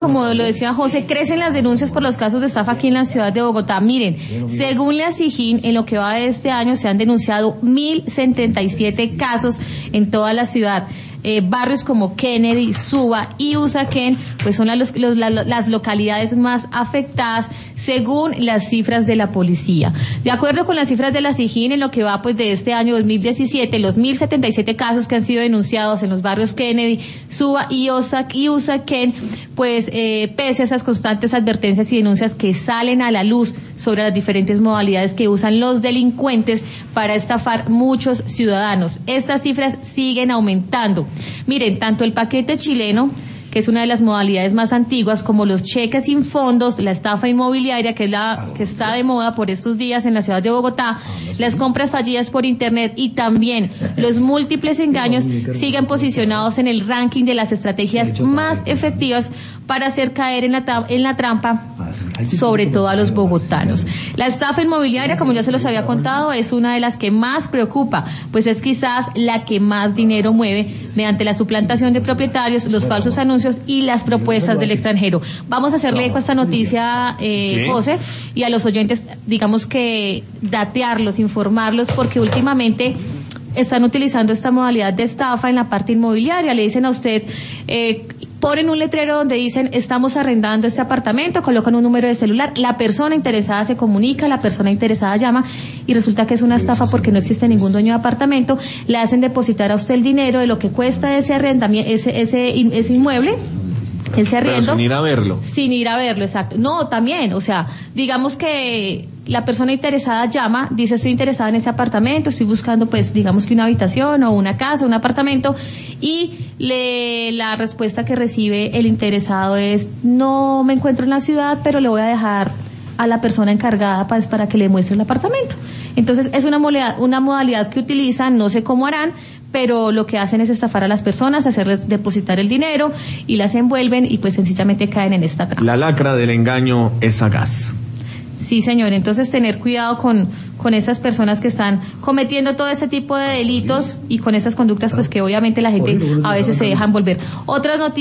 Como lo decía José, crecen las denuncias por los casos de estafa aquí en la ciudad de Bogotá. Miren, según la SIJIN, en lo que va de este año se han denunciado 1.077 casos en toda la ciudad. Barrios como Kennedy, Suba y Usaquén, pues son las localidades más afectadas según las cifras de la policía. De acuerdo con las cifras de la SIJIN, en lo que va pues de este año 2017, los 1.077 casos que han sido denunciados en los barrios Kennedy, Suba y Usaquén, pues pese a esas constantes advertencias y denuncias que salen a la luz sobre las diferentes modalidades que usan los delincuentes para estafar muchos ciudadanos, estas cifras siguen aumentando. Miren, tanto el paquete chileno, que es una de las modalidades más antiguas, como los cheques sin fondos, la estafa inmobiliaria, que es la que está de moda por estos días en la ciudad de Bogotá, las compras fallidas por internet y también los múltiples engaños siguen posicionados en el ranking de las estrategias más efectivas para hacer caer en la trampa, sobre todo a los bogotanos. La estafa inmobiliaria, como ya se los había contado, es una de las que más preocupa, pues es quizás la que más dinero mueve mediante la suplantación de propietarios, los falsos anuncios y las propuestas del extranjero. Vamos a hacerle eco a esta noticia, José, y a los oyentes, digamos que datearlos, informarlos, porque últimamente están utilizando esta modalidad de estafa en la parte inmobiliaria. Le dicen a usted, ponen un letrero donde dicen estamos arrendando este apartamento, colocan un número de celular, la persona interesada se comunica, la persona interesada llama y resulta que es una estafa porque no existe ningún dueño de apartamento, le hacen depositar a usted el dinero de lo que cuesta ese arrendamiento, ese inmueble, ese arriendo. Pero sin ir a verlo. Sin ir a verlo, exacto. No, también, o sea, digamos que la persona interesada llama, dice estoy interesada en ese apartamento, estoy buscando pues digamos que una habitación o una casa, un apartamento, y la respuesta que recibe el interesado es no me encuentro en la ciudad, pero le voy a dejar a la persona encargada para que le muestre el apartamento. Entonces es una modalidad que utilizan, no sé cómo harán, pero lo que hacen es estafar a las personas, hacerles depositar el dinero y las envuelven y pues sencillamente caen en esta trampa. La lacra del engaño es sagaz. Sí, señor, entonces tener cuidado con esas personas que están cometiendo todo ese tipo de delitos y con esas conductas pues que obviamente la gente a veces se deja envolver. Otras noticias.